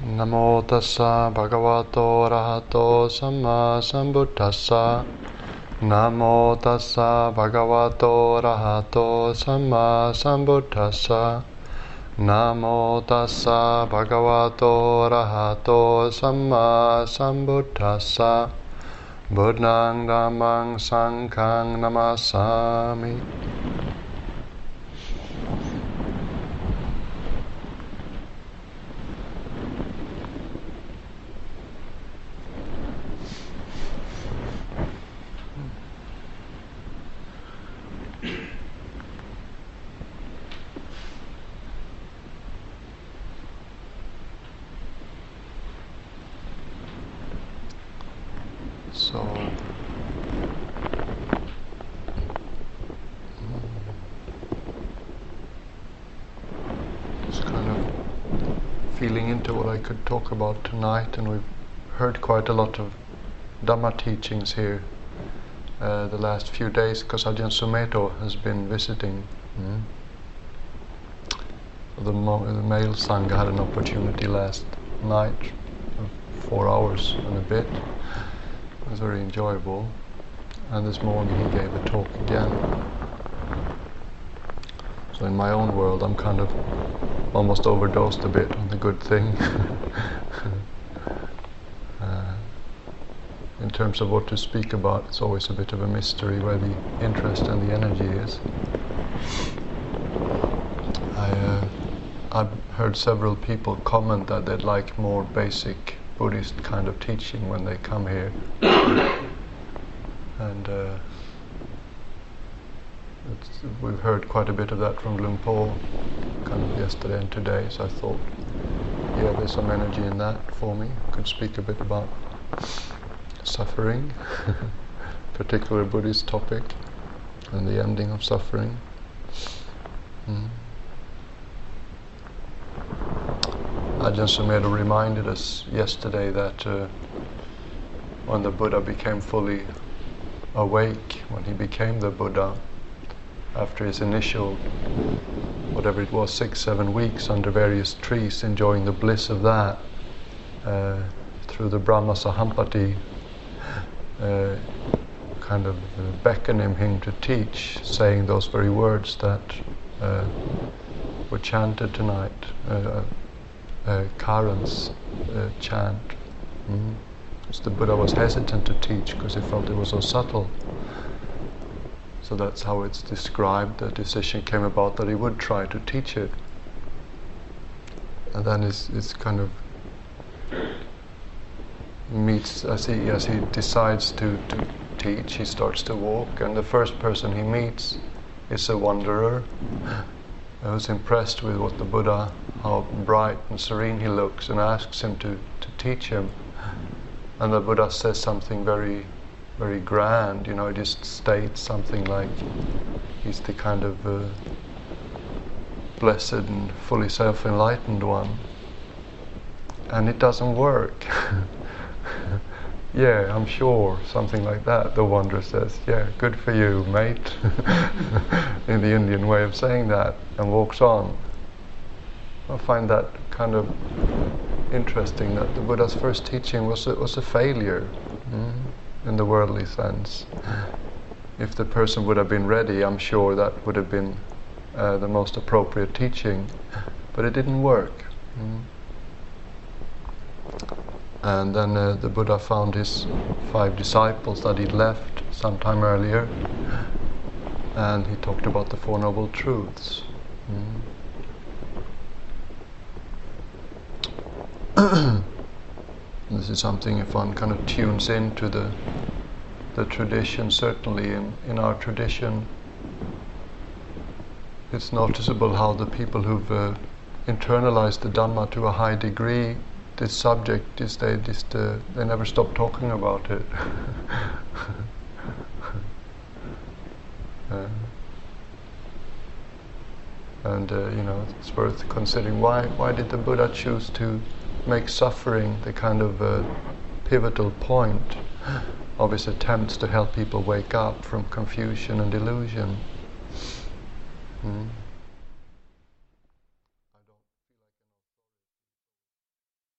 Namo tassa bhagavato arahato samma sambuddhassa. Namo tassa bhagavato arahato samma sambuddhassa. Namo tassa bhagavato arahato samma sambuddhassa. Buddhang dhammang sanghang namasami. So, just kind of feeling into what I could talk about tonight, and we've heard quite a lot of Dhamma teachings here the last few days, because Ajahn Sumedho has been visiting. The male Sangha had an opportunity last night, 4 hours and a bit. It was very enjoyable, and this morning he gave a talk again. So in my own world I'm kind of almost overdosed a bit on the good thing. In terms of what to speak about, it's always a bit of a mystery where the interest and the energy is. I've heard several people comment that they'd like more basic Buddhist kind of teaching when they come here. And we've heard quite a bit of that from Luang Por kind of yesterday and today, so I thought, yeah, there's some energy in that for me. I could speak a bit about suffering, particular Buddhist topic, and the ending of suffering. Ajahn Sumedho reminded us yesterday that when the Buddha became fully awake, when he became the Buddha, after his initial, whatever it was, 6-7 weeks under various trees, enjoying the bliss of that, through the Brahma Sahampati, kind of beckoning him to teach, saying those very words that were chanted tonight, Karan's chant. So the Buddha was hesitant to teach because he felt it was so subtle. So that's how it's described. The decision came about that he would try to teach it. And then it's kind of meets, as he decides to teach, he starts to walk, and the first person he meets is a wanderer. I was impressed with what the Buddha, how bright and serene he looks, and asks him to teach him. And the Buddha says something very, very grand, he just states something like he's the kind of blessed and fully self-enlightened one. And it doesn't work. Yeah, I'm sure, something like that. The wanderer says, yeah, good for you, mate, in the Indian way of saying that, and walks on. I find that kind of interesting, that the Buddha's first teaching was a failure in the worldly sense. If the person would have been ready, I'm sure that would have been the most appropriate teaching, but it didn't work. And then the Buddha found his 5 disciples that he'd left some time earlier, and he talked about the 4 Noble Truths. This is something, if one kind of tunes into the tradition, certainly in our tradition, it's noticeable how the people who've internalized the Dhamma to a high degree, this subject is they never stop talking about it. And it's worth considering why did the Buddha choose to make suffering the kind of pivotal point of his attempts to help people wake up from confusion and delusion.